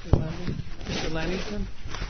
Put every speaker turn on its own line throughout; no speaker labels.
Mr. Lennington?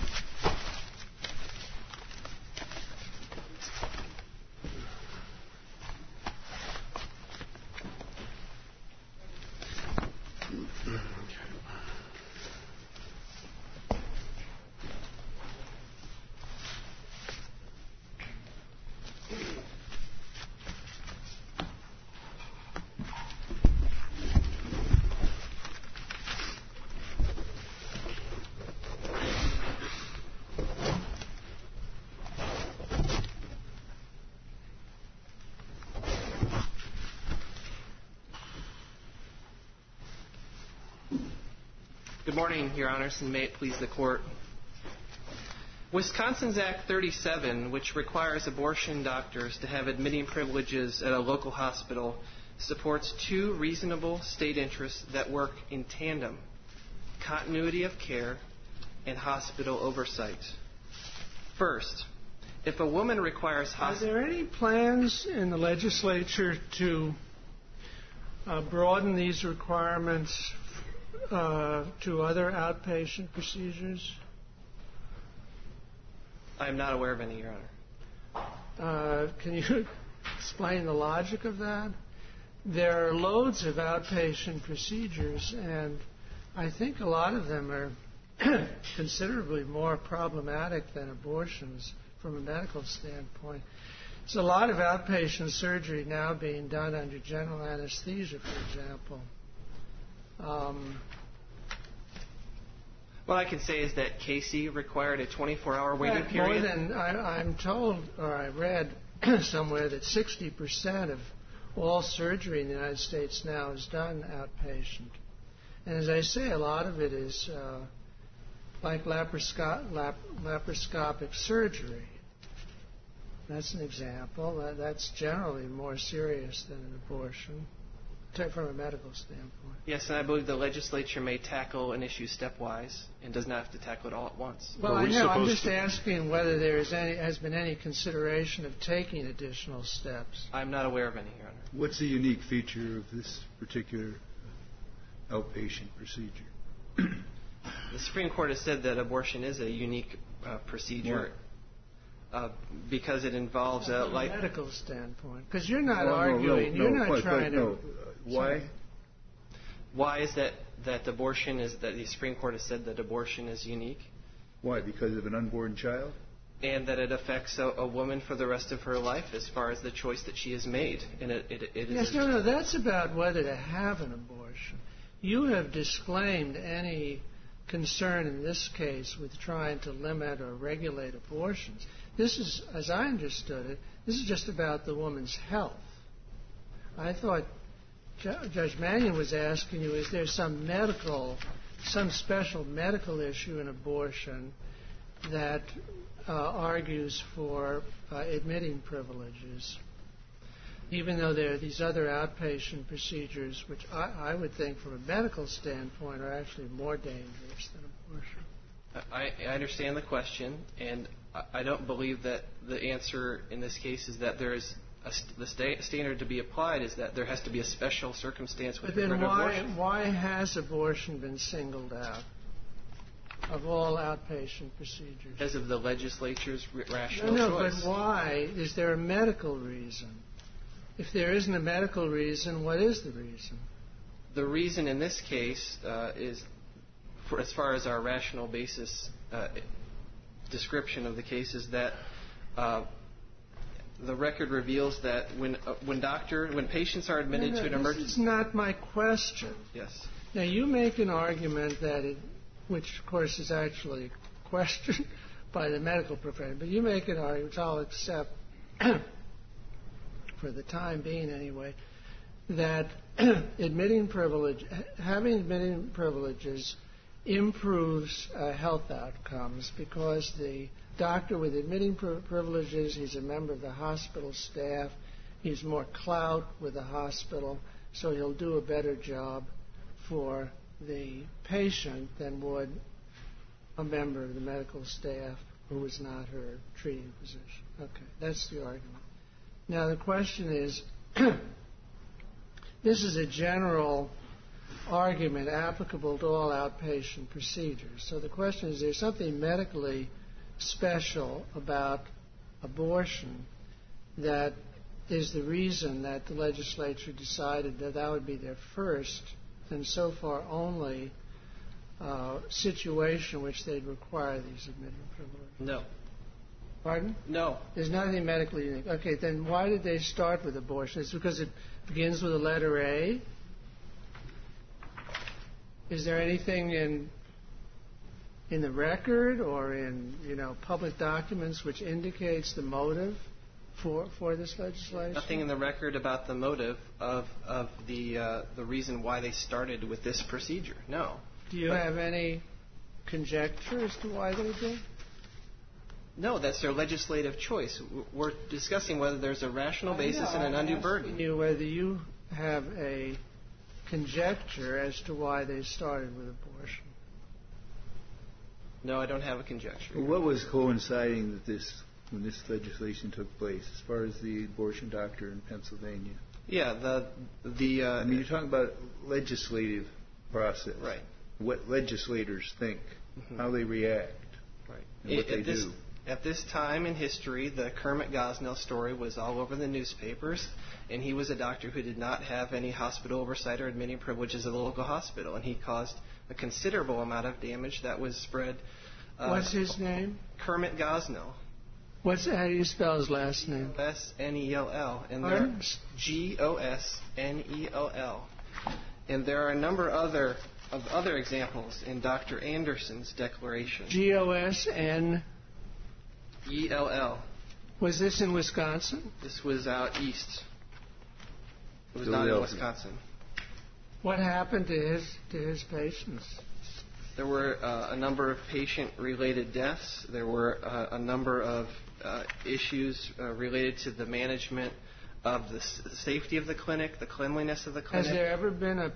Good morning, Your Honors, and may it please the Court. Wisconsin's Act 37, which requires abortion doctors to have admitting privileges at a local hospital, supports two reasonable state interests that work in tandem: continuity of care and hospital oversight. First, if a woman requires hospital...
Are there any plans in the legislature to broaden these requirements to other outpatient procedures?
I am not aware of any, Your Honor.
Can you explain the logic of that? There are loads of outpatient procedures, and I think a lot of them are considerably more problematic than abortions from a medical standpoint. There's a lot of outpatient surgery now being done under general anesthesia, for example.
What I can say is that Casey required a 24-hour waiting period.
More than I'm told, or I read somewhere, that 60% of all surgery in the United States now is done outpatient. And as I say, a lot of it is like laparoscopic surgery. That's an example. That's generally more serious than an abortion from a medical standpoint.
Yes, and I believe the legislature may tackle an issue stepwise and does not have to tackle it all at once.
Well, I know. I'm just asking whether there has been any consideration of taking additional steps.
I'm not aware of any, Your Honor.
What's the unique feature of this particular outpatient procedure?
The Supreme Court has said that abortion is a unique procedure because it involves
from a medical standpoint. Because you're not arguing. You're not trying to.
Why?
Why is that abortion is that the Supreme Court has said that abortion is unique?
Why? Because of an unborn child?
And that it affects a woman for the rest of her life as far as the choice that she has made. And it
yes, no, that's about whether to have an abortion. You have disclaimed any concern in this case with trying to limit or regulate abortions. This is, as I understood it, this is just about the woman's health. I thought Judge Mannion was asking you, is there some special medical issue in abortion that argues for admitting privileges, even though there are these other outpatient procedures, which I would think from a medical standpoint are actually more dangerous than abortion.
I understand the question, and I don't believe that the answer in this case is that there is the standard to be applied is that there has to be a special circumstance with regard to abortion.
Then why has abortion been singled out of all outpatient procedures?
Because of the legislature's rational choice.
But why? Is there a medical reason? If there isn't a medical reason, what is the reason?
The reason in this case is, as far as our rational basis description of the case, is that the record reveals that when patients are admitted to an emergency...
This is not my question.
Yes.
Now, you make an argument which, of course, is actually questioned by the medical profession, but you make an argument, which I'll accept for the time being anyway, that having admitting privileges improves health outcomes because the doctor with admitting privileges, he's a member of the hospital staff, he's more clout with the hospital, so he'll do a better job for the patient than would a member of the medical staff who is not her treating physician. Okay, that's the argument. Now, the question is, this is a general argument applicable to all outpatient procedures. So the question is there something medically special about abortion that is the reason that the legislature decided that that would be their first and so far only situation in which they'd require these admitting privileges?
No.
Pardon?
No.
There's nothing medically unique. Okay, then why did they start with abortion? It's because it begins with the letter A? Is there anything in the record or in public documents which indicates the motive for this legislation?
Nothing in the record about the motive of the reason why they started with this procedure. No.
Do you have any conjecture as to why they did?
No, that's their legislative choice. We're discussing whether there's a rational basis and an undue burden.
You whether you have a conjecture as to why they started with abortion.
No, I don't have a conjecture.
What was coinciding with when this legislation took place, as far as the abortion doctor in Pennsylvania?
Yeah,
I mean, you're talking about legislative process.
Right.
What legislators think, how they react,
right,
and what they do.
At this time in history, the Kermit Gosnell story was all over the newspapers, and he was a doctor who did not have any hospital oversight or admitting privileges at the local hospital, and he caused a considerable amount of damage that was spread.
What's his name?
Kermit Gosnell.
How do you spell his last name?
Gosnell. And
Pardon?
Gosnell. And there are a number of other examples in Dr. Anderson's declaration.
Gosnell. Was this in Wisconsin?
This was out east. It was not in Wisconsin.
What happened to his patients?
There were a number of patient-related deaths. There were a number of issues related to the management of the safety of the clinic, the cleanliness of the clinic.
Has there ever been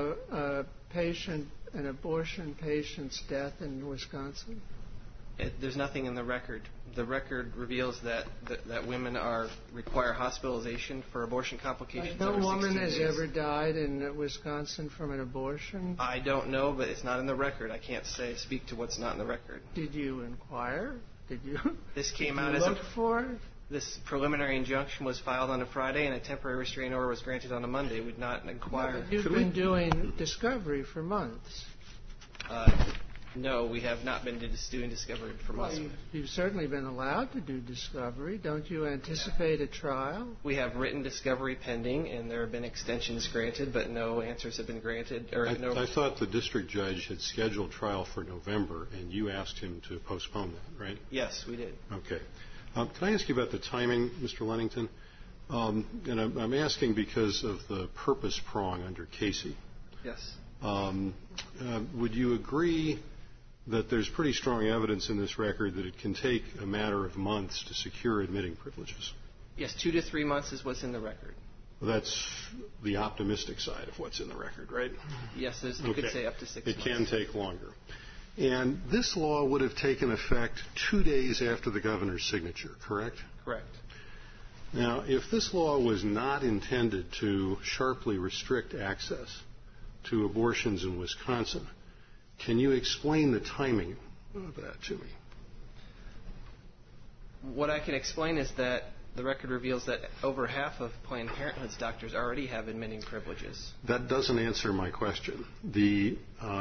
an abortion patient's death in Wisconsin?
There's nothing in the record. The record reveals that women require hospitalization for abortion complications.
No woman has ever died in Wisconsin from an abortion?
I don't know, but it's not in the record. I can't speak to what's not in the record.
Did you inquire? Did you?
This came
Did
out
you
as
look for it?
This preliminary injunction was filed on a Friday, and a temporary restraining order was granted on a Monday. We'd not inquire.
You've been doing discovery for months.
No, we have not been doing discovery for months.
Well, you've certainly been allowed to do discovery. Don't you anticipate a trial?
We have written discovery pending, and there have been extensions granted, but no answers have been granted.
I thought the district judge had scheduled trial for November, and you asked him to postpone that, right?
Yes, we did.
Okay. Can I ask you about the timing, Mr. Lennington? And I'm asking because of the purpose prong under Casey.
Yes.
Would you agree that there's pretty strong evidence in this record that it can take a matter of months to secure admitting privileges?
Yes, 2 to 3 months is what's in the record.
Well, that's the optimistic side of what's in the record, right?
Yes, you could say up to 6 months.
It can take longer. And this law would have taken effect 2 days after the governor's signature, correct?
Correct.
Now, if this law was not intended to sharply restrict access to abortions in Wisconsin, can you explain the timing of that to me?
What I can explain is that the record reveals that over half of Planned Parenthood's doctors already have admitting privileges.
That doesn't answer my question. The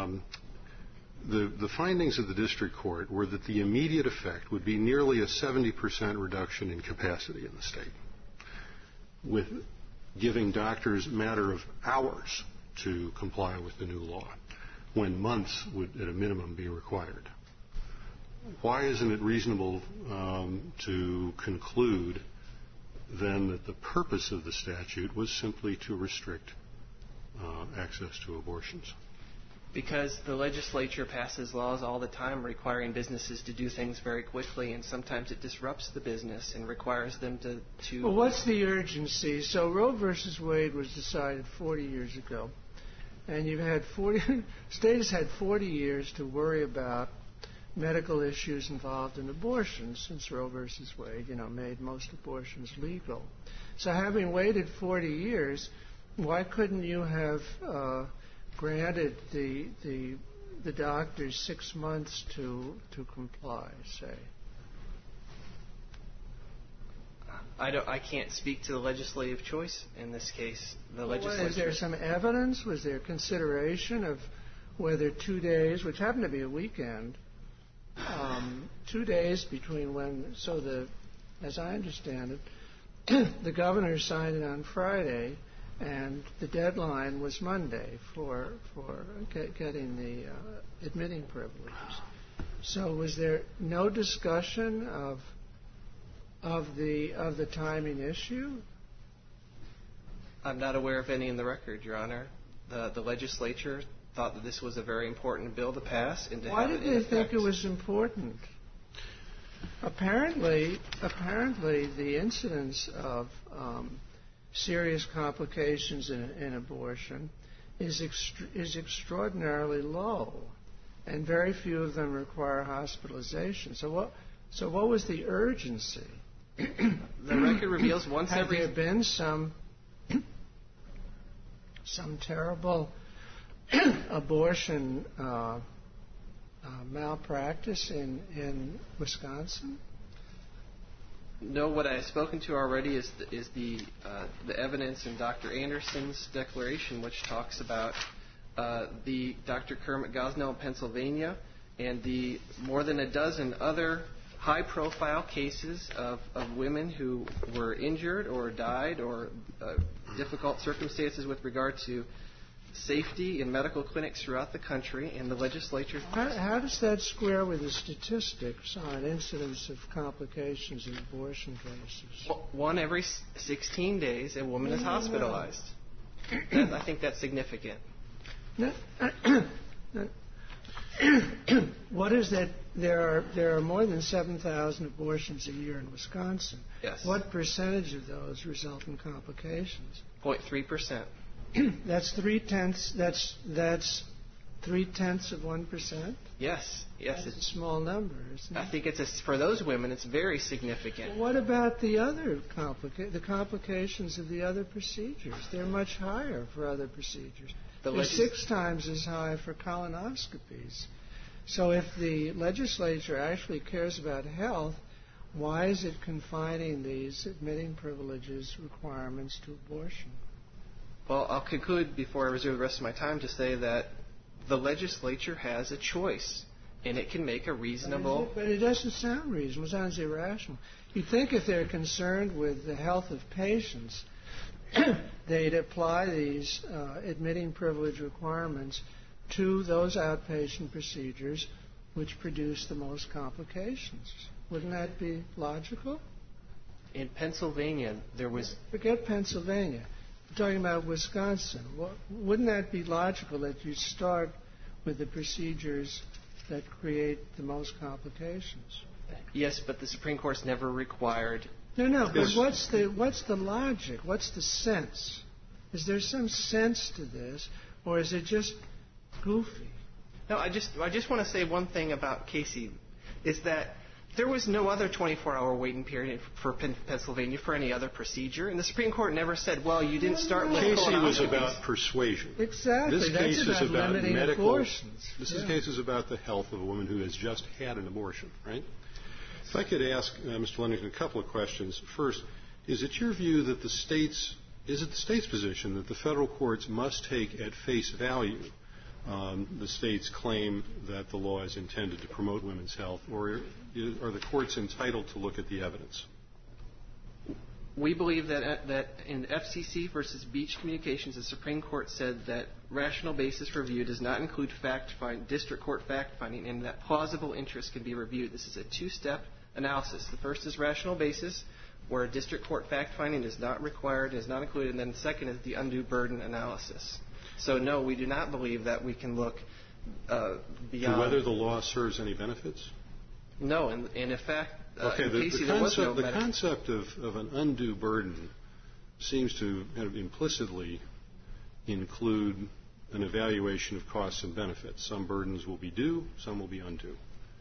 findings of the district court were that the immediate effect would be nearly a 70% reduction in capacity in the state, with giving doctors a matter of hours to comply with the new law, when months would, at a minimum, be required. Why isn't it reasonable to conclude, then, that the purpose of the statute was simply to restrict access to abortions?
Because the legislature passes laws all the time requiring businesses to do things very quickly, and sometimes it disrupts the business and requires them to...
Well, what's the urgency? So Roe versus Wade was decided 40 years ago, and you've had state has had 40 years to worry about medical issues involved in abortion since Roe versus Wade, made most abortions legal. So having waited 40 years, why couldn't you have granted the doctors 6 months to comply, say?
I can't speak to the legislative choice in this case. The legislature.
Is there some evidence? Was there consideration of whether 2 days, which happened to be a weekend, 2 days between when? As I understand it, the governor signed it on Friday, and the deadline was Monday for getting the admitting privileges. So was there no discussion of the timing issue?
I'm not aware of any in the record, Your Honor. The legislature thought that this was a very important bill to pass and to
Why
have it in
did they
effect.
think it was important? Apparently, the incidence of serious complications in abortion is extraordinarily low, and very few of them require hospitalization. So what was the urgency?
The record reveals once every.
Had there been some terrible abortion malpractice in Wisconsin?
No, what I have spoken to already is the evidence in Dr. Anderson's declaration, which talks about the Dr. Kermit Gosnell in Pennsylvania and the more than a dozen other high-profile cases of women who were injured or died or difficult circumstances with regard to safety in medical clinics throughout the country, and the legislature.
How does that square with the statistics on incidence of complications in abortion cases?
One every 16 days, a woman is hospitalized. I think that's significant.
What is that? There are more than 7,000 abortions a year in Wisconsin.
Yes.
What percentage of those result in complications?
0.3%.
That's 3/10. That's 3/10 of 1%.
Yes.
That's a small number, isn't it?
I think for those women, it's very significant.
What about the other complications of the other procedures? They're much higher for other procedures. They're 6 times as high for colonoscopies. So if the legislature actually cares about health, why is it confining these admitting privileges requirements to abortion?
Well, I'll conclude before I reserve the rest of my time to say that the legislature has a choice, and it can make a reasonable.
But it doesn't sound reasonable. It sounds irrational. You'd think if they're concerned with the health of patients, they'd apply these admitting privilege requirements to those outpatient procedures which produce the most complications. Wouldn't that be logical?
In Pennsylvania, there was.
Forget Pennsylvania. We're talking about Wisconsin. Wouldn't that be logical that you start with the procedures that create the most complications?
Yes, but the Supreme Court's never required.
No. But what's the logic? What's the sense? Is there some sense to this, or is it just goofy?
No, I just want to say one thing about Casey, is that there was no other 24-hour waiting period for Pennsylvania for any other procedure, and the Supreme Court never said, well, you didn't start with
Casey
colonoscopies.
was about persuasion.
Exactly.
This case is about
limiting
medical.
Abortions.
This case is about the health of a woman who has just had an abortion, right? If I could ask Mr. Ludington a couple of questions. First, is it your view that the state's position that the federal courts must take at face value the state's claim that the law is intended to promote women's health, or are the courts entitled to look at the evidence?
We believe that in FCC versus Beach Communications, the Supreme Court said that rational basis review does not include district court fact-finding, and that plausible interest can be reviewed. This is a 2-step analysis. The first is rational basis, where district court fact-finding is not required, is not included, and then the second is the undue burden analysis. So, no, we do not believe that we can look beyond.
To whether the law serves any benefits?
No, and in fact,
okay,
in Casey, there was no
the concept of an undue burden seems to implicitly include an evaluation of costs and benefits. Some burdens will be due, some will be undue.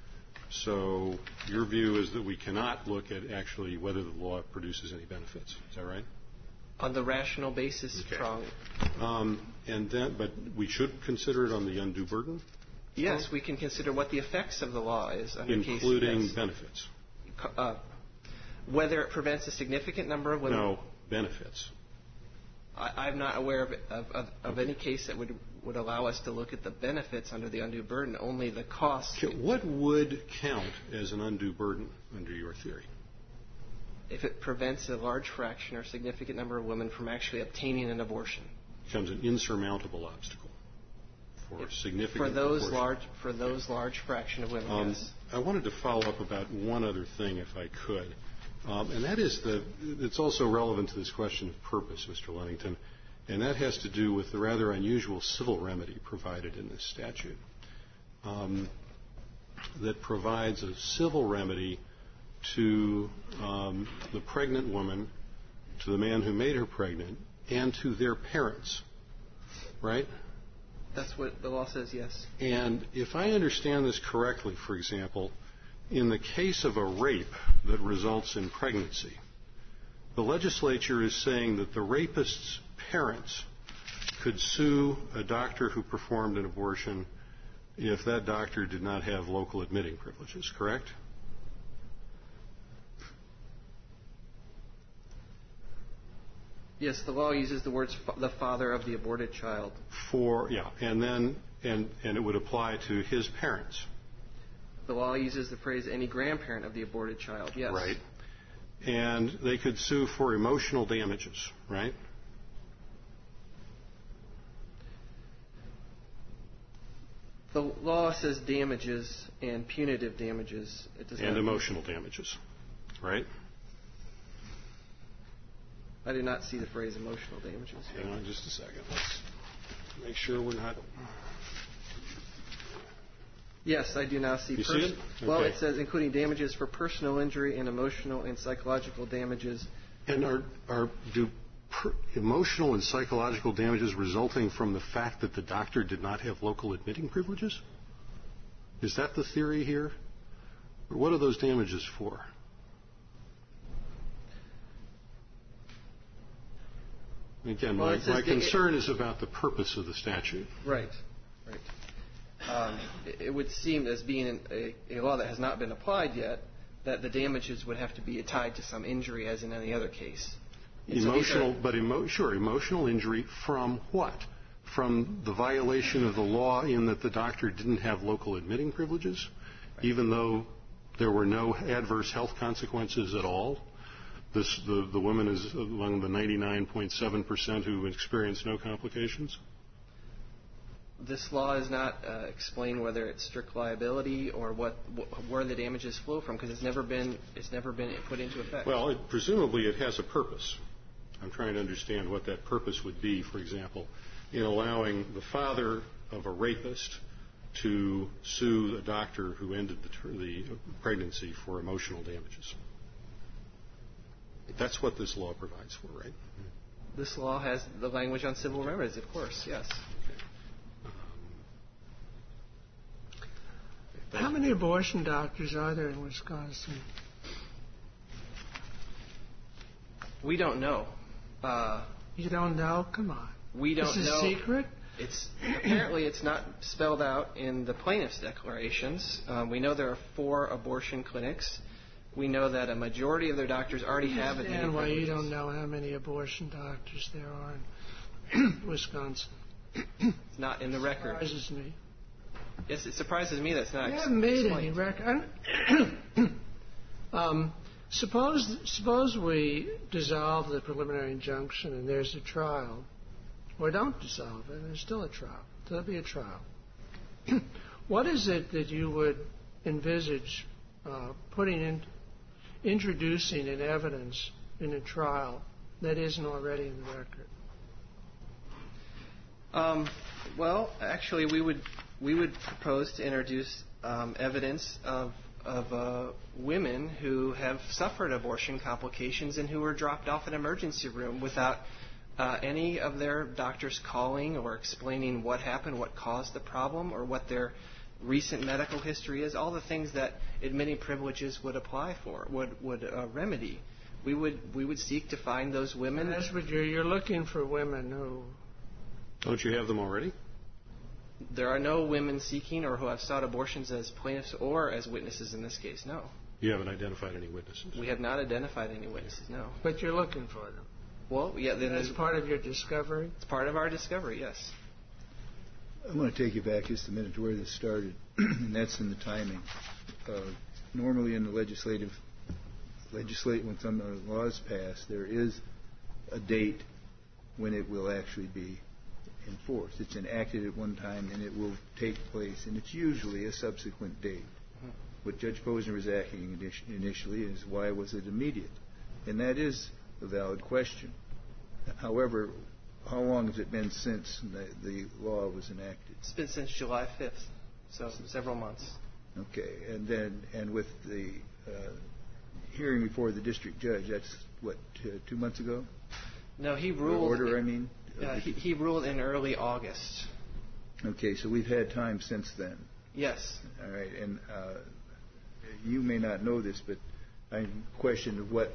So your view is that we cannot look at actually whether the law produces any benefits. Is that right?
On the rational basis prong.
But we should consider it on the undue burden?
Yes, we can consider what the effects of the law is under
including benefits.
Whether it prevents a significant number of women.
No, benefits.
I'm not aware of any case that would allow us to look at the benefits under the undue burden, only the costs.
What would count as an undue burden under your theory?
If it prevents a large fraction or significant number of women from actually obtaining an abortion.
Becomes an insurmountable obstacle for significant
for those large fraction of women. Yes.
I wanted to follow up about one other thing, if I could, and that is it's also relevant to this question of purpose, Mr. Ludington, and that has to do with the rather unusual civil remedy provided in this statute that provides a civil remedy to the pregnant woman, to the man who made her pregnant, and to their parents, right?
That's what the law says, yes.
And if I understand this correctly, for example, in the case of a rape that results in pregnancy, the legislature is saying that the rapist's parents could sue a doctor who performed an abortion if that doctor did not have local admitting privileges, correct?
Yes, the law uses the words the father of the aborted child.
And it would apply to his parents.
The law uses the phrase any grandparent of the aborted child, yes.
Right. And they could sue for emotional damages, right?
The law says damages and punitive damages. It does
and emotional damages, right?
I did not see the phrase emotional damages.
Hang on just a second. Let's make sure we're not...
Yes, I do now see...
You see it? Okay.
Well, it says including damages for personal injury and emotional and psychological damages.
And do emotional and psychological damages resulting from the fact that the doctor did not have local admitting privileges? Is that the theory here? Or what are those damages for? Again, my concern is about the purpose of the statute.
Right. It would seem, as being a law that has not been applied yet, that the damages would have to be tied to some injury, as in any other case.
Emotional injury from what? From the violation of the law in that the doctor didn't have local admitting privileges, right, even though there were no adverse health consequences at all? The woman is among the 99.7% who experience no complications?
This law does not explain whether it's strict liability or where the damages flow from, because it's never been put into effect.
Well, presumably it has a purpose. I'm trying to understand what that purpose would be, for example, in allowing the father of a rapist to sue the doctor who ended the pregnancy for emotional damages. That's what this law provides for, right?
This law has the language on civil remedies, of course, yes.
How many abortion doctors are there in Wisconsin?
We don't know.
You don't know? Come on.
We don't know.
Is this a secret?
Apparently it's not spelled out in the plaintiff's declarations. We know there are 4 abortion clinics. We know that a majority of their doctors already have it.
And why you don't know how many abortion doctors there are in Wisconsin?
It's not in the record.
It surprises me.
Yes, it surprises me that's not
explained. You haven't made any record. Suppose we dissolve the preliminary injunction and there's a trial, or don't dissolve it and there's still a trial. There'll be a trial. What is it that you would envisage introducing in evidence in a trial that isn't already in the record?
Well, actually, we would propose to introduce evidence of women who have suffered abortion complications and who were dropped off an emergency room without any of their doctors calling or explaining what happened, what caused the problem, or what their recent medical history is. All the things that admitting privileges would apply for, would remedy. We would seek to find those women.
And that's what you're looking for, women who...
Don't you have them already?
There are no women seeking or who have sought abortions as plaintiffs or as witnesses in this case, no.
You haven't identified any witnesses?
We have not identified any witnesses, no.
But you're looking for them?
Well, yeah. Then
as part of your discovery?
It's part of our discovery, yes.
I'm going to take you back just a minute to where this started, and that's in the timing. Normally in the when some laws pass, there is a date when it will actually be enforced. It's enacted at one time and it will take place, and it's usually a subsequent date. Mm-hmm. What Judge Posner was asking initially is why was it immediate? And that is a valid question. However, how long has it been since the law was enacted?
It's been since July 5th, so several months.
Okay, and with the hearing before the district judge, that's what, 2 months ago?
No, he ruled.
Order, I mean.
He ruled in early August.
Okay, so we've had time since then.
Yes.
All right, and you may not know this, but I questioned what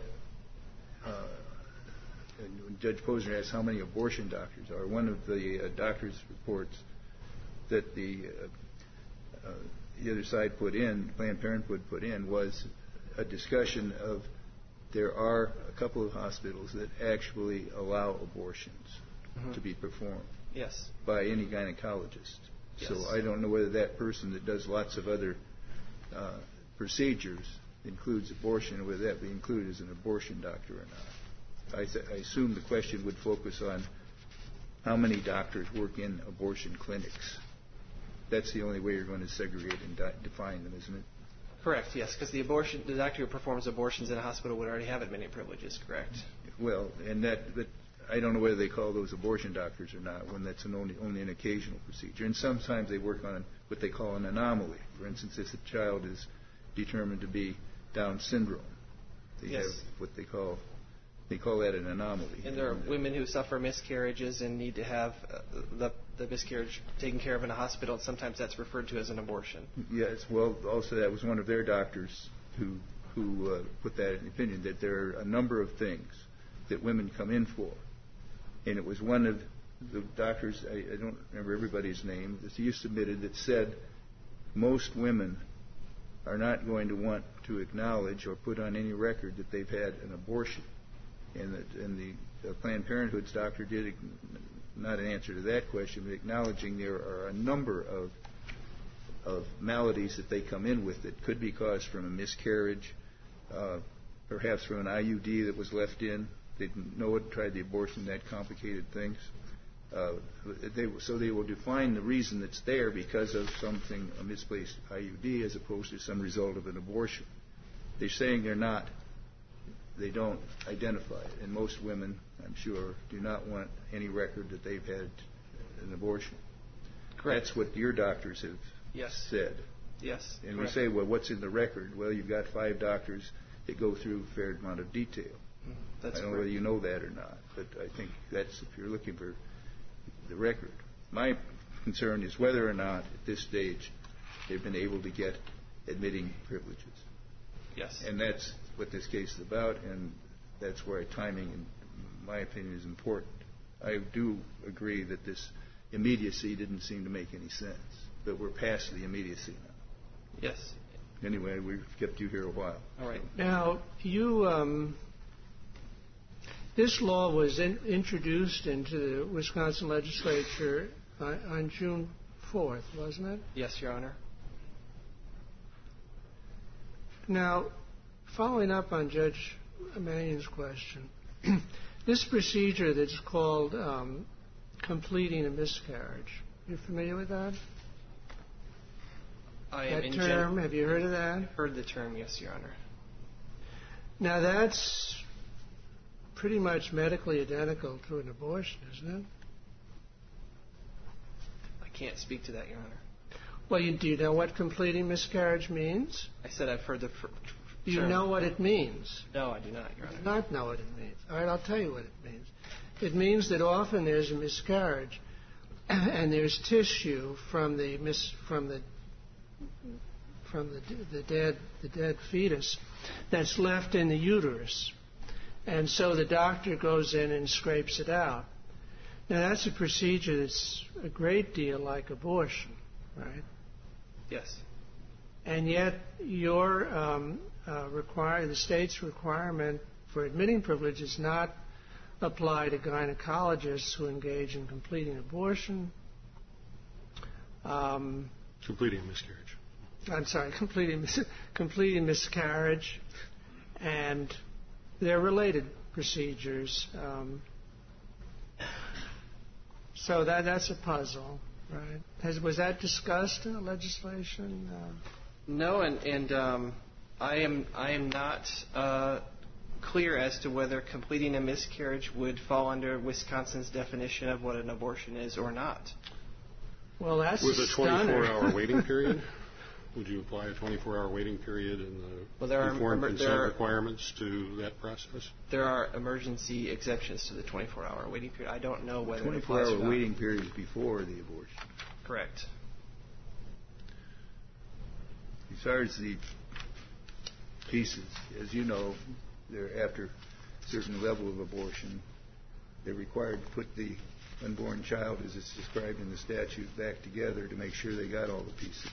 Judge Posner asked how many abortion doctors are. One of the doctors' reports that the other side put in, Planned Parenthood put in, was a discussion of there are a couple of hospitals that actually allow abortions to be performed.
Yes.
By any gynecologist.
Yes.
So I don't know whether that person that does lots of other procedures includes abortion, or whether that be included as an abortion doctor or not. I assume the question would focus on how many doctors work in abortion clinics. That's the only way you're going to segregate and define them, isn't it?
Correct, yes, because the doctor who performs abortions in a hospital would already have admitting privileges, correct? Well,
and but I don't know whether they call those abortion doctors or not, when that's only an occasional procedure. And sometimes they work on what they call an anomaly. For instance, if the child is determined to be Down syndrome, they have what they call that an anomaly.
And there are women who suffer miscarriages and need to have the miscarriage taken care of in a hospital, and sometimes that's referred to as an abortion.
Yes, well, also that was one of their doctors who put that in the opinion, that there are a number of things that women come in for. And it was one of the doctors, I don't remember everybody's name, that you submitted that said most women are not going to want to acknowledge or put on any record that they've had an abortion. And the Planned Parenthood's doctor did not an answer to that question, but acknowledging there are a number of maladies that they come in with that could be caused from a miscarriage, perhaps from an IUD that was left in. They didn't know it, tried the abortion, that complicated things. So they will define the reason that's there because of something, a misplaced IUD, as opposed to some result of an abortion. They're saying they don't identify it. And most women, I'm sure, do not want any record that they've had an abortion.
Correct.
That's what your doctors have said.
Yes.
And
correct.
we say, well, what's in the record? Well, you've got 5 doctors that go through a fair amount of detail.
That's
I don't know whether you know that or not, but I think that's if you're looking for the record. My concern is whether or not at this stage they've been able to get admitting privileges.
Yes.
And that's what this case is about, and that's where timing, in my opinion, is important. I do agree that this immediacy didn't seem to make any sense, but we're past the immediacy now.
Yes.
Anyway, we've kept you here a while.
All right.
Now, this law was introduced into the Wisconsin legislature on June 4th, wasn't it?
Yes, Your Honor.
Now, following up on Judge Mannion's question, this procedure that's called completing a miscarriage, you familiar with that? That term, have you heard of that?
I've heard the term, yes, Your Honor.
Now, that's pretty much medically identical to an abortion, isn't it?
I can't speak to that, Your Honor.
Well, do you know what completing miscarriage means?
I said I've heard the term.
Do you know what it means?
No, I do not, Your Honor.
I do not know what it means. All right, I'll tell you what it means. It means that often there's a miscarriage, and there's tissue from the dead fetus that's left in the uterus. And so the doctor goes in and scrapes it out. Now, that's a procedure that's a great deal like abortion, right?
Yes.
And yet your the state's requirement for admitting privilege is not apply to gynecologists who engage in completing abortion.
Completing miscarriage.
I'm sorry, completing miscarriage, and they're related procedures. So that's a puzzle, right? Was that discussed in the legislation?
No, and I am not clear as to whether completing a miscarriage would fall under Wisconsin's definition of what an abortion is or not.
Well, that's
with a 24-hour waiting period. Would you apply a 24-hour waiting period in the informed consent requirements to that process?
There are emergency exceptions to the 24-hour waiting period. I don't know whether
the 24-hour waiting period is before the abortion.
Correct.
As far as the pieces, as you know, they're after a certain level of abortion, they're required to put the unborn child, as it's described in the statute, back together to make sure they got all the pieces.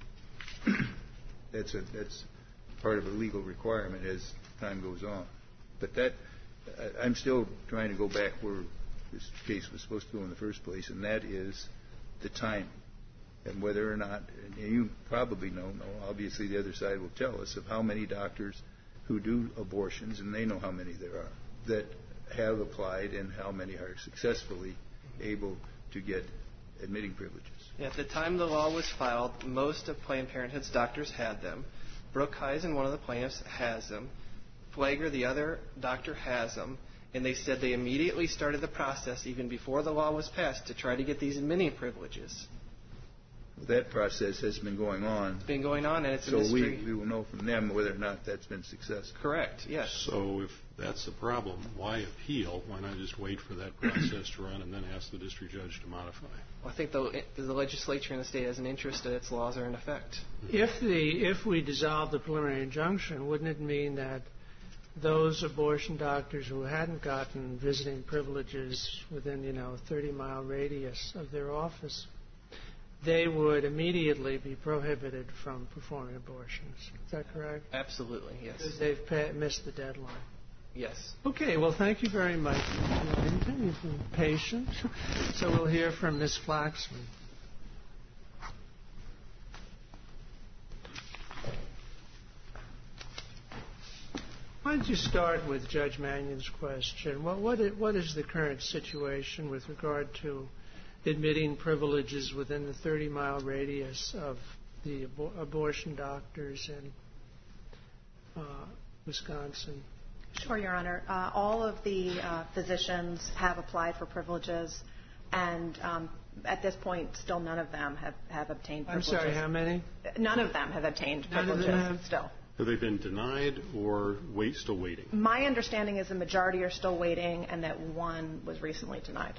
That's part of a legal requirement as time goes on. But I'm still trying to go back where this case was supposed to go in the first place, and that is the timing. And whether or not, and you probably know, obviously the other side will tell us of how many doctors who do abortions, and they know how many there are, that have applied and how many are successfully able to get admitting privileges.
Yeah, at the time the law was filed, most of Planned Parenthood's doctors had them. Brooke Heisen, one of the plaintiffs, has them. Flagler, the other doctor, has them. And they said they immediately started the process, even before the law was passed, to try to get these admitting privileges.
That process has been going on.
It's been going on, and it's a
mystery.
mystery.
So we will know from them whether or not that's been successful.
Correct, yes.
So if that's the problem, why appeal? Why not just wait for that process to run and then ask the district judge to modify?
Well, I think the legislature in the state has an interest that its laws are in effect.
If we dissolve the preliminary injunction, wouldn't it mean that those abortion doctors who hadn't gotten visiting privileges within, 30-mile radius of their office, they would immediately be prohibited from performing abortions? Is that correct?
Absolutely, yes.
Because they've missed the deadline.
Yes.
Okay, well, thank you very much. You've been patient. So we'll hear from Ms. Flaxman. Why don't you start with Judge Mannion's question? What is the current situation with regard to admitting privileges within the 30-mile radius of the abortion doctors in Wisconsin?
Sure, Your Honor. All of the physicians have applied for privileges, and at this point, still none of them have obtained privileges.
I'm sorry, how many?
None of them have obtained privileges still.
Have they been denied or still waiting?
My understanding is the majority are still waiting, and that one was recently denied.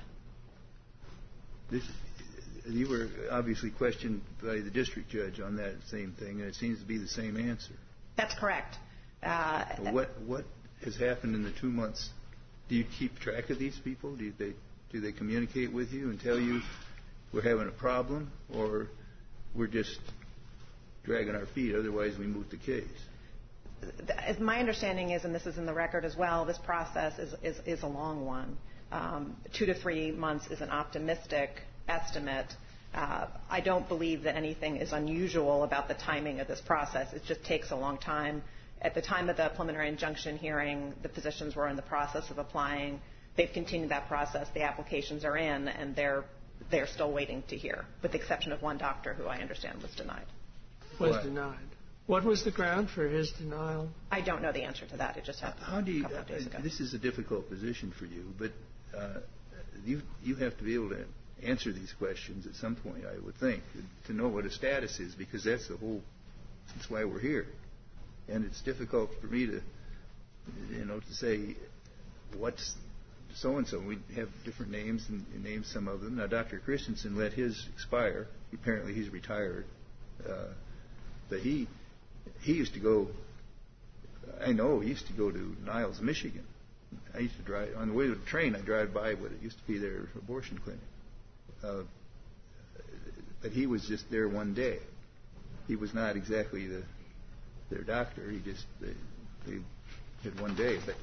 You were obviously questioned by the district judge on that same thing, and it seems to be the same answer.
That's correct.
What has happened in the 2 months? Do you keep track of these people? Do they communicate with you and tell you we're having a problem, or we're just dragging our feet, otherwise we move the case?
As my understanding is, and this is in the record as well, this process is a long one. 2 to 3 months is an optimistic estimate. I don't believe that anything is unusual about the timing of this process. It just takes a long time. At the time of the preliminary injunction hearing, the physicians were in the process of applying. They've continued that process. The applications are in, and they're still waiting to hear, with the exception of one doctor who I understand was denied.
Denied. What was the ground for his denial?
I don't know the answer to that. It just happened a couple of days ago.
This is a difficult position for you, but you have to be able to answer these questions at some point, I would think, to know what a status is, because that's why we're here. And it's difficult for me to say what's so-and-so. We have different names and name some of them. Now, Dr. Christensen let his expire. Apparently he's retired. But he used to go, I know he used to go to Niles, Michigan, I used to drive on the way to the train. I drive by what it used to be their abortion clinic, but he was just there one day. He was not exactly their doctor. He just they had one day. But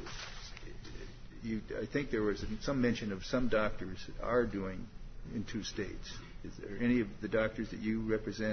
I think there was some mention of some doctors are doing in 2 states. Is there any of the doctors that you represent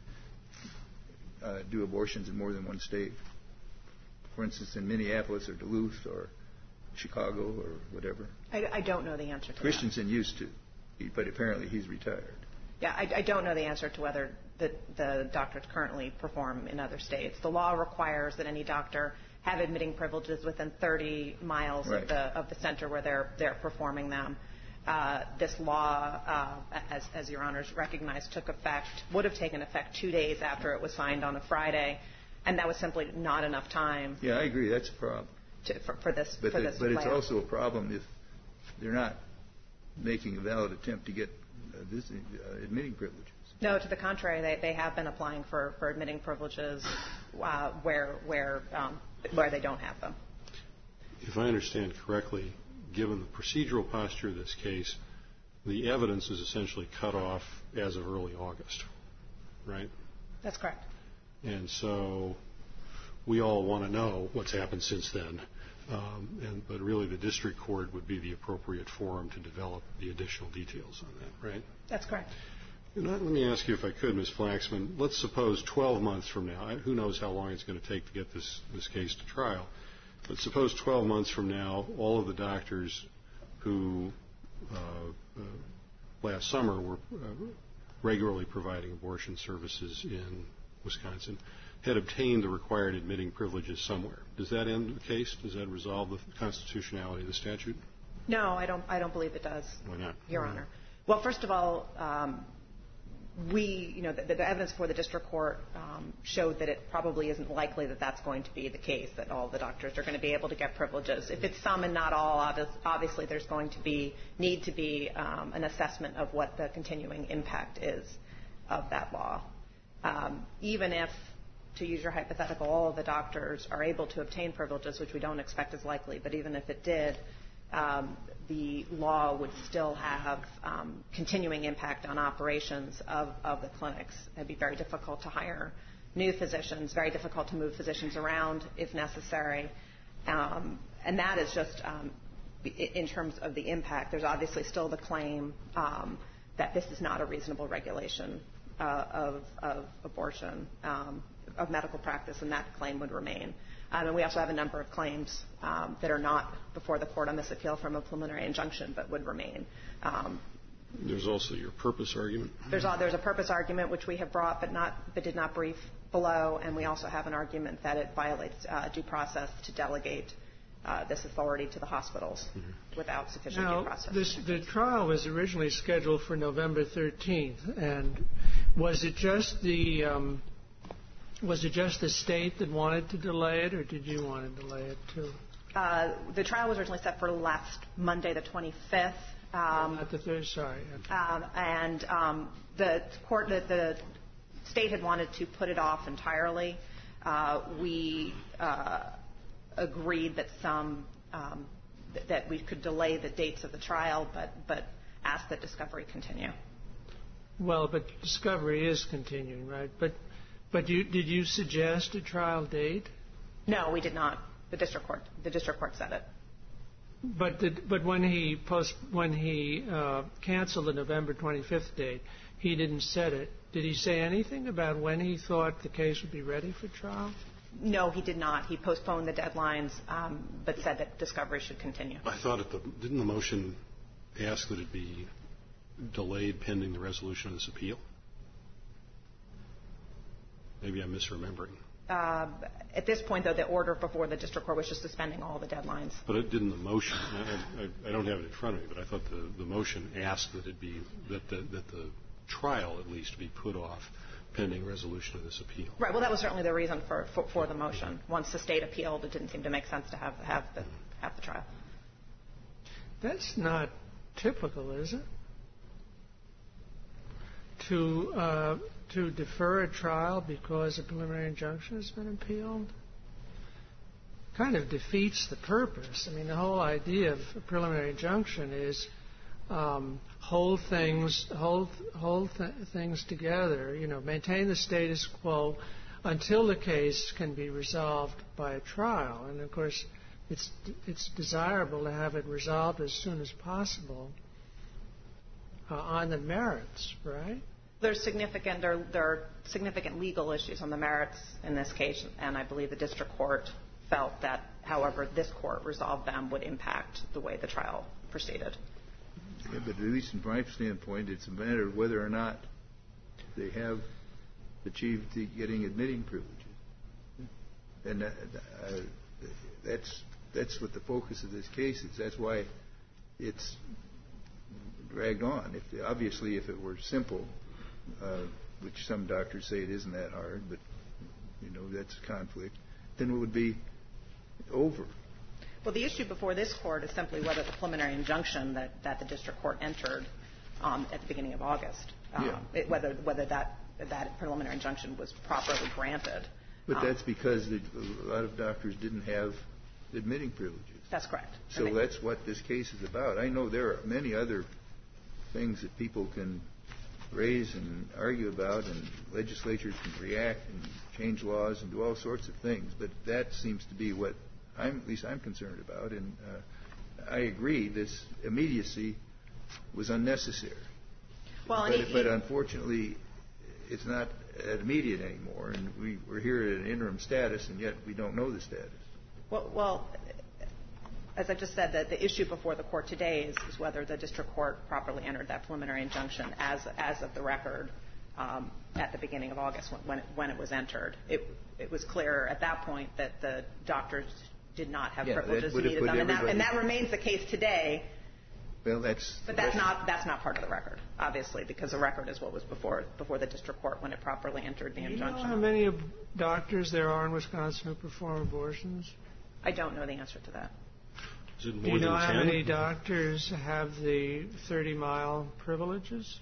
do abortions in more than 1 state? For instance, in Minneapolis or Duluth or Chicago or whatever?
I don't know the answer to
Christensen used to, but apparently he's retired.
Yeah, I don't know the answer to whether the doctors currently perform in other states. The law requires that any doctor have admitting privileges within 30 miles
Right.
of the center where they're performing them. This law, as Your Honors recognize, would have taken effect 2 days after it was signed on a Friday, and that was simply not enough time.
Yeah, I agree. That's a problem.
For this.
But it's also a problem if they're not making a valid attempt to get admitting privileges.
No, to the contrary, they have been applying for admitting privileges where they don't have them.
If I understand correctly, given the procedural posture of this case, the evidence is essentially cut off as of early August, right?
That's correct.
And so we all want to know what's happened since then. But really the district court would be the appropriate forum to develop the additional details on that, right?
That's correct.
Let me ask you, if I could, Ms. Flaxman, let's suppose 12 months from now, who knows how long it's going to take to get this case to trial, but suppose 12 months from now, all of the doctors who last summer were regularly providing abortion services in Wisconsin had obtained the required admitting privileges somewhere. Does that end the case? Does that resolve the constitutionality of the statute?
No, I don't believe it does.
Why not?
Your Honor. Well, first of all, the evidence for the district court showed that it probably isn't likely that that's going to be the case, that all the doctors are going to be able to get privileges. If it's some and not all, obviously there's going to need to be an assessment of what the continuing impact is of that law. Even if, to use your hypothetical, all of the doctors are able to obtain privileges, which we don't expect is likely, but even if it did, the law would still have continuing impact on operations of the clinics. It would be very difficult to hire new physicians, very difficult to move physicians around if necessary. And that is just in terms of the impact. There's obviously still the claim that this is not a reasonable regulation of abortion, of medical practice, and that claim would remain. And we also have a number of claims that are not before the court on this appeal from a preliminary injunction, but would remain.
There's also your purpose argument.
There's a purpose argument which we have brought but did not brief below, and we also have an argument that it violates due process to delegate this authority to the hospitals without sufficient due process.
The trial was originally scheduled for November 13th, and was it just the state that wanted to delay it, or did you want to delay it too?
The trial was originally set for last Monday, the 25th.
Not the third, sorry.
And the state had wanted to put it off entirely. We agreed that we could delay the dates of the trial, but asked that discovery continue. Well,
but discovery is continuing, right? But did you suggest a trial date?
No, we did not. The district court said it.
But when he canceled the November 25th date, he didn't set it. Did he say anything about when he thought the case would be ready for trial?
No, he did not. He postponed the deadlines, but said that discovery should continue.
I thought didn't the motion ask that it be delayed pending the resolution of this appeal? Maybe I'm misremembering.
At this point, though, the order before the district court was just suspending all the deadlines.
But it didn't the motion. I don't have it in front of me, but I thought the motion asked that it be that the trial at least be put off pending resolution of this appeal. Right.
Well, that was certainly the reason for the motion. Once the state appealed, it didn't seem to make sense to have the trial.
That's not typical, is it? To defer a trial because a preliminary injunction has been appealed? kind of defeats the purpose. I mean, the whole idea of a preliminary injunction is hold things together. Maintain the status quo until the case can be resolved by a trial. And of course, it's desirable to have it resolved as soon as possible on the merits, right?
There are significant legal issues on the merits in this case, and I believe the district court felt that, however this court resolved them, would impact the way the trial proceeded.
Yeah, but at least from my standpoint, it's a matter of whether or not they have achieved the getting admitting privileges, and that's what the focus of this case is. That's why it's dragged on. Obviously, if it were simple, which some doctors say it isn't that hard, but that's a conflict, then it would be over.
Well, the issue before this court is simply whether the preliminary injunction that the district court entered at the beginning of August, whether that preliminary injunction was properly granted.
But that's because a lot of doctors didn't have admitting privileges.
That's correct.
So that's what this case is about. I know there are many other things that people can raise and argue about, and legislatures can react and change laws and do all sorts of things, but that seems to be what at least I'm concerned about, and I agree this immediacy was unnecessary.
Well,
but unfortunately, it's not immediate anymore, and we're here at an interim status, and yet we don't know the status.
Well, as I just said, the issue before the court today is whether the district court properly entered that preliminary injunction as of the record at the beginning of August when it was entered. It was clear at that point that the doctors did not have privileges who needed them, and that remains the case today.
Well,
but that's not part of the record, obviously, because the record is what was before the district court when it properly entered the injunction.
Do you know how many doctors there are in Wisconsin who perform abortions?
I don't know the answer to that.
Is it more
Do you know
than
how
10?
many doctors have the 30-mile privileges?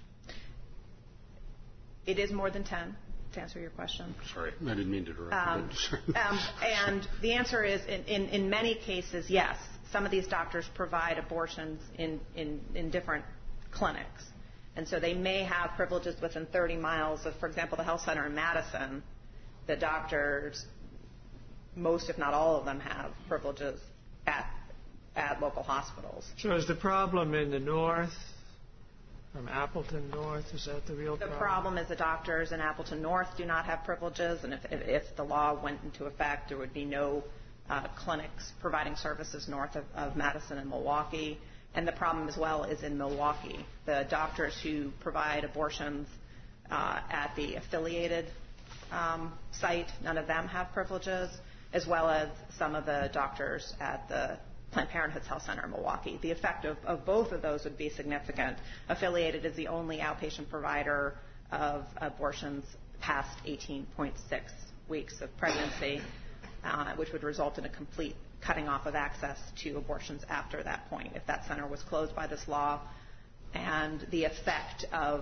It is more than 10, to answer your question.
Sorry, I didn't mean to interrupt.
And the answer is, in many cases, yes. Some of these doctors provide abortions in different clinics. And so they may have privileges within 30 miles of, for example, the health center in Madison. The doctors, most if not all of them, have privileges at local hospitals.
So is the problem in the north, from Appleton North, is that the real problem?
The problem is the doctors in Appleton North do not have privileges, and if the law went into effect, there would be no clinics providing services north of Madison and Milwaukee. And the problem as well is in Milwaukee. The doctors who provide abortions at the affiliated site, none of them have privileges, as well as some of the doctors at the Planned Parenthood's Health Center in Milwaukee. The effect of both of those would be significant. Affiliated is the only outpatient provider of abortions past 18.6 weeks of pregnancy, which would result in a complete cutting off of access to abortions after that point if that center was closed by this law. And the effect of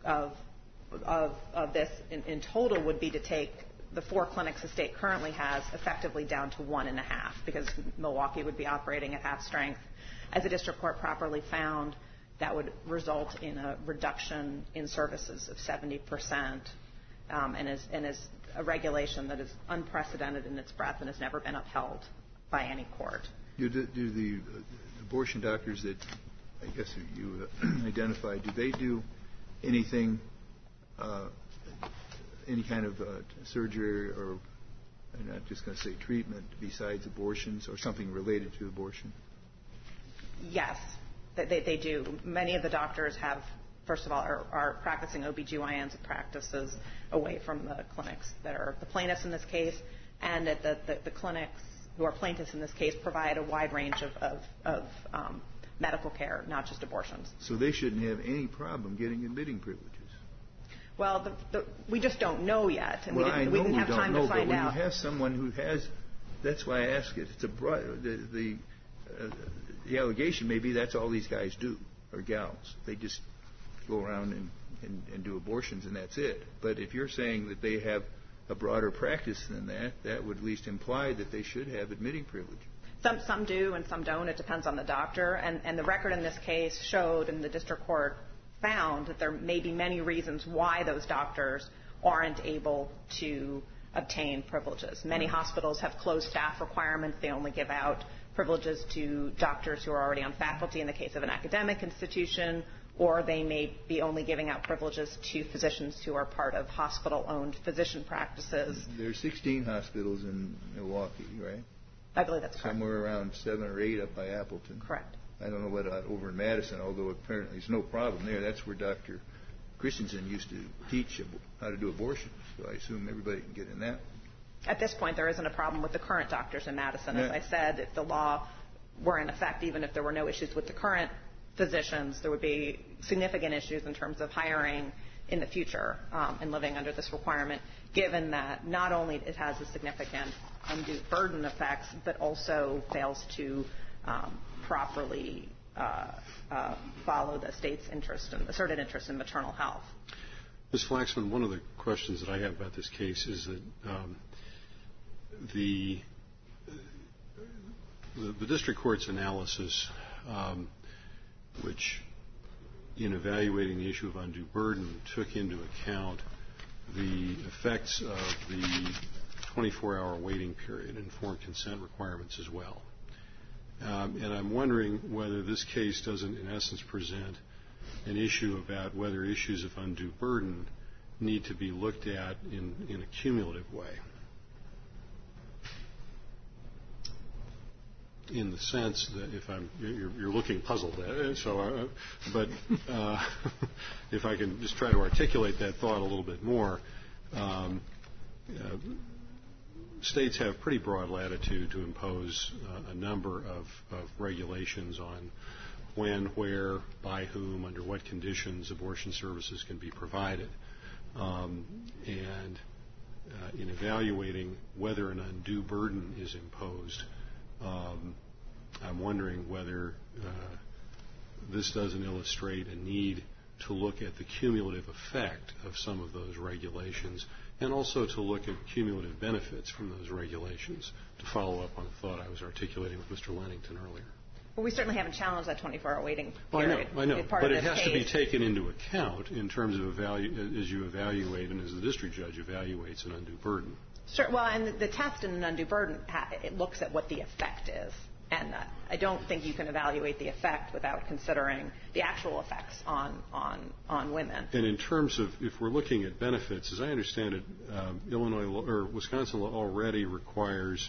this in total would be to take the 4 clinics the state currently has effectively down to 1.5, because Milwaukee would be operating at half strength. As the district court properly found, that would result in a reduction in services of 70%, and is a regulation that is unprecedented in its breadth and has never been upheld by any court.
Do the abortion doctors that I guess you identified, do they do anything, any kind of surgery, or I'm not just going to say treatment, besides abortions or something related to abortion?
Yes, they do. Many of the doctors have, first of all, are practicing OBGYNs and practices away from the clinics that are the plaintiffs in this case, and that the clinics who are plaintiffs in this case provide a wide range of medical care, not just abortions. So
they shouldn't have any problem getting admitting privileges.
Well, we just don't know yet, and we didn't have time to find out.
But when you have someone who has, that's why I ask it. It's a broad, the allegation may be that's all these guys do, or gals. They just go around and do abortions, and that's it. But if you're saying that they have a broader practice than that, that would at least imply that they should have admitting privilege.
Some do and some don't. It depends on the doctor. And the record in this case showed, and the district court found, that there may be many reasons why those doctors aren't able to obtain privileges. Many hospitals have closed staff requirements. They only give out privileges to doctors who are already on faculty in the case of an academic institution, or they may be only giving out privileges to physicians who are part of hospital-owned physician practices.
There are 16 hospitals in Milwaukee, right?
I believe that's correct.
Somewhere around 7 or 8 up by Appleton.
Correct.
I don't know what over in Madison, although apparently there's no problem there. That's where Dr. Christensen used to teach how to do abortions, so I assume everybody can get in that.
At this point, there isn't a problem with the current doctors in Madison. As I said, if the law were in effect, even if there were no issues with the current physicians, there would be significant issues in terms of hiring in the future and living under this requirement, given that not only it has a significant undue burden effects, but also fails to properly follow the state's interest and asserted interest in maternal health.
Ms. Flaxman, one of the questions that I have about this case is that the district court's analysis, which in evaluating the issue of undue burden took into account the effects of the 24-hour waiting period, informed consent requirements as well. And I'm wondering whether this case doesn't, in essence, present an issue about whether issues of undue burden need to be looked at in a cumulative way. In the sense that you're looking puzzled at it, so but if I can just try to articulate that thought a little bit more, states have pretty broad latitude to impose a number of regulations on when, where, by whom, under what conditions abortion services can be provided. And in evaluating whether an undue burden is imposed, I'm wondering whether this doesn't illustrate a need to look at the cumulative effect of some of those regulations and also to look at cumulative benefits from those regulations, to follow up on the thought I was articulating with Mr. Lennington earlier.
Well, we certainly haven't challenged that 24-hour waiting period.
I know. But it has to be taken into account in terms of as you evaluate and as the district judge evaluates an undue burden.
Sure. Well, and the test in an undue burden, it looks at what the effect is. And I don't think you can evaluate the effect without considering the actual effects on women.
And in terms of, if we're looking at benefits, as I understand it, Illinois law, or Wisconsin law already requires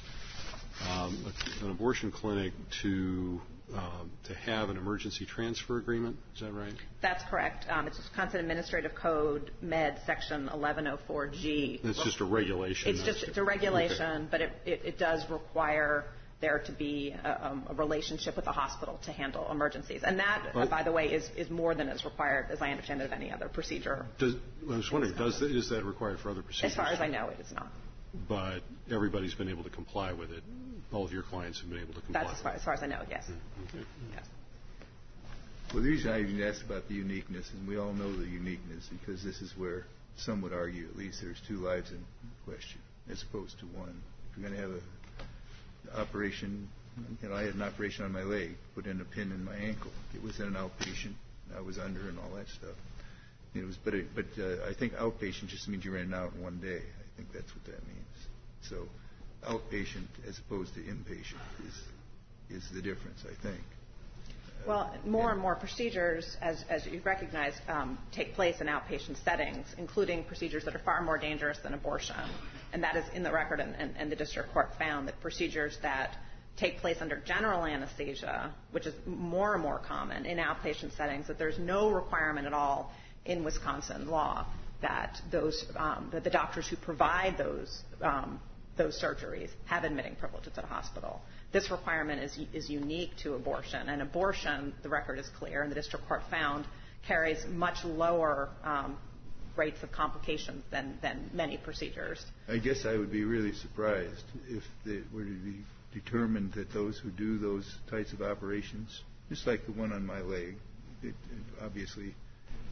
an abortion clinic to have an emergency transfer agreement. Is that right?
That's correct. It's Wisconsin Administrative Code Med Section 1104G.
It's just a regulation.
It's a regulation, okay. But it does require there to be a relationship with the hospital to handle emergencies. And that, by the way, is more than is required, as I understand it, of any other procedure.
I was wondering, is that required for other procedures?
As far as I know, it is not.
But everybody's been able to comply with it. All of your clients have been able to comply.
That's as far as I know, yes.
Okay.
Yes.
Well, the reason I even asked about the uniqueness, and we all know the uniqueness, because this is where some would argue at least there's two lives in question as opposed to one. If you're going to have an operation, I had an operation on my leg, put in a pin in my ankle. It was in an outpatient. I was under and all that stuff. It was, but I think outpatient just means you ran out in one day. I think that's what that means. So outpatient as opposed to inpatient is the difference, I think.
Well, more and more procedures, as you've recognized, take place in outpatient settings, including procedures that are far more dangerous than abortion. And that is in the record, and the district court found that procedures that take place under general anesthesia, which is more and more common in outpatient settings, that there's no requirement at all in Wisconsin law that that the doctors who provide those surgeries have admitting privileges at a hospital. This requirement is unique to abortion, and abortion, the record is clear, and the district court found, carries much lower rates of complications than many procedures.
I guess I would be really surprised if it were to be determined that those who do those types of operations, just like the one on my leg, it obviously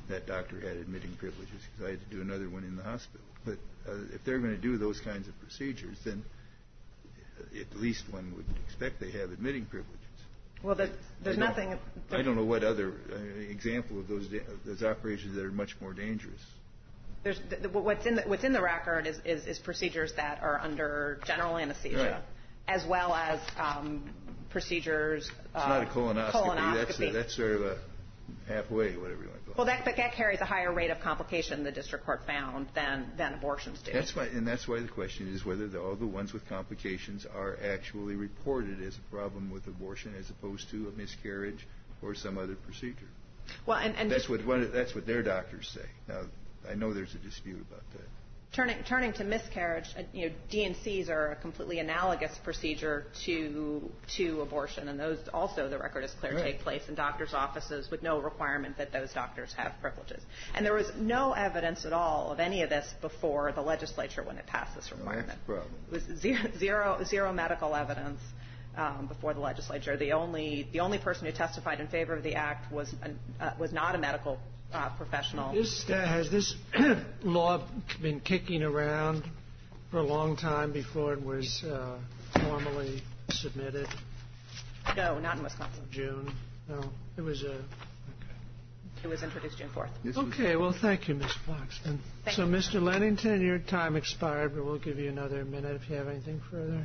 that doctor had admitting privileges because I had to do another one in the hospital. But if they're going to do those kinds of procedures, then at least one would expect they have admitting privileges.
Well, there's nothing.
I don't know what other example of those operations that are much more dangerous.
What's in the record is procedures that are under general anesthesia, as well as procedures.
It's not a colonoscopy. That's sort of a halfway, whatever you want to call it.
Well, that carries a higher rate of complication, the district court found, than abortions do.
That's why the question is whether all the ones with complications are actually reported as a problem with abortion as opposed to a miscarriage or some other procedure.
Well, and
that's what their doctors say. Now, I know there's a dispute about that.
Turning to miscarriage, D&Cs are a completely analogous procedure to abortion, and those also, the record is clear, take place in doctors' offices with no requirement that those doctors have privileges. And there was no evidence at all of any of this before the legislature when it passed this requirement.
Well, that's the problem.
It was zero medical evidence before the legislature. The only person who testified in favor of the act was not a medical professional.
Has this law been kicking around for a long time before it was formally submitted?
No, not in Wisconsin.
June? No, it was
It was introduced June 4th.
Okay, well, thank you, Ms. Foxton. So, Mr. Lennington, your time expired, but we'll give you another minute if you have anything further.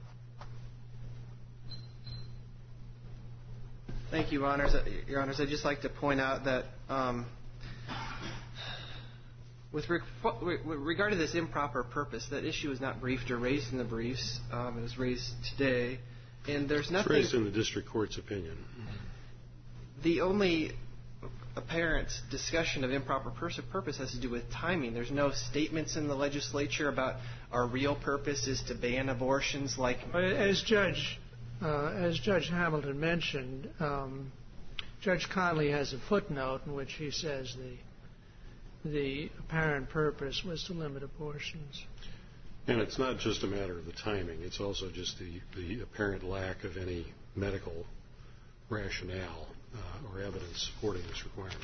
Thank you, Your Honors. I'd just like to point out that with regard to this improper purpose, that issue was not briefed or raised in the briefs. It was raised today, and there's nothing.
It's raised in the district court's opinion.
The only apparent discussion of improper purpose has to do with timing. There's no statements in the legislature about our real purpose is to ban abortions like.
As Judge Hamilton mentioned, Judge Conley has a footnote in which he says the apparent purpose was to limit abortions.
And it's not just a matter of the timing. It's also just the apparent lack of any medical rationale or evidence supporting this requirement.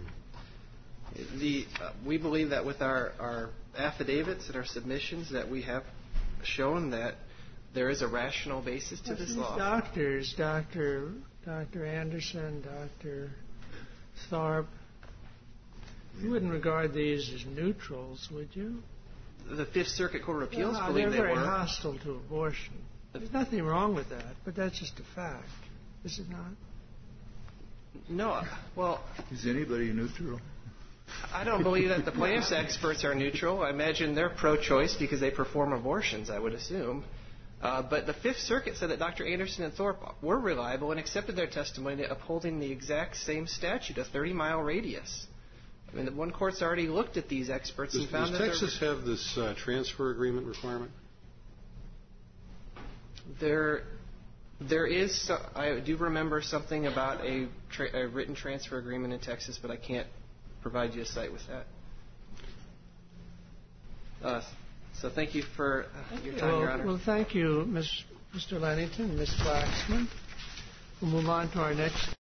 We believe that with our affidavits and our submissions that we have shown that there is a rational basis to this law.
Doctors, Dr. Anderson, Dr. Tharp, you wouldn't regard these as neutrals, would you?
The Fifth Circuit Court of Appeals believe they were.
They're very hostile to abortion. There's nothing wrong with that, but that's just a fact, is it not?
No. Well,
is anybody neutral?
I don't believe that the plaintiff's experts are neutral. I imagine they're pro-choice because they perform abortions, I would assume. But the Fifth Circuit said that Dr. Anderson and Thorpe were reliable and accepted their testimony upholding the exact same statute, a 30-mile radius. I mean, one court's already looked at these experts and found that
Does Texas have this transfer agreement requirement?
There is. I do remember something about a written transfer agreement in Texas, but I can't provide you a cite with that. So thank you for your time, Your Honor.
Well, thank you, Mr. Lennington and Ms. Flaxman. We'll move on to our next